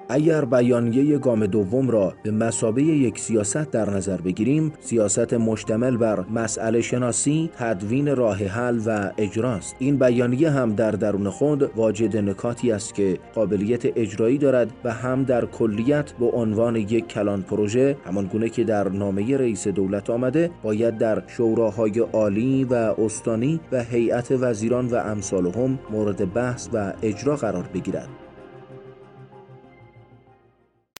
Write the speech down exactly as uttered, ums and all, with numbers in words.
اگر بیانیه گام دوم را به مثابه یک سیاست در نظر بگیریم، سیاست مشتمل بر مسئله شناسی، تدوین راه حل و اجراست. این بیانیه هم در درون خود واجد نکاتی است که قابلیت اجرایی دارد و هم در کلیت به عنوان یک کلان پروژه، همان گونه که در نامه رئیس دولت آمده، باید در شوراهای عالی و استانی و هیئت وزیران و امثالهم مورد بحث و اجرا قرار بگیرد.